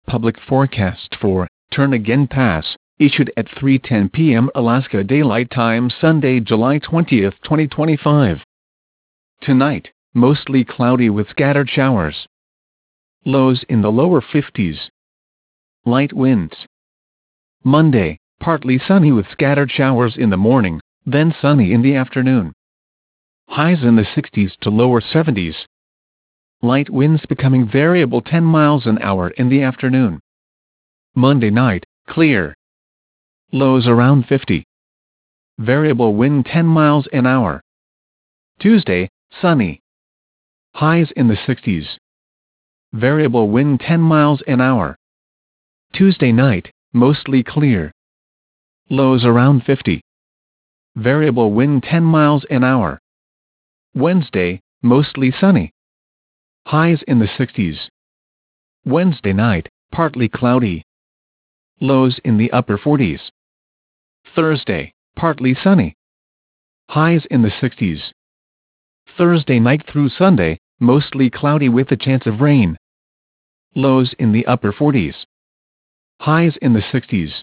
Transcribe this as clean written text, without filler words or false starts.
Public forecast for Turnagain Pass, issued at 3:10 p.m. Alaska Daylight Time Sunday, July 20, 2025. Tonight, mostly cloudy with scattered showers. Lows in the lower 50s. Light winds. Monday, partly sunny with scattered showers in the morning, then sunny in the afternoon. Highs in the 60s to lower 70s. Light winds becoming variable 10 miles an hour in the afternoon. Monday night, clear. Lows around 50. Variable wind 10 miles an hour. Tuesday, sunny. Highs in the 60s. Variable wind 10 miles an hour. Tuesday night, mostly clear. Lows around 50. Variable wind 10 miles an hour. Wednesday, mostly sunny. Highs in the 60s. Wednesday night, partly cloudy. Lows in the upper 40s. Thursday, partly sunny. Highs in the 60s. Thursday night through Sunday, mostly cloudy with a chance of rain. Lows in the upper 40s. Highs in the 60s.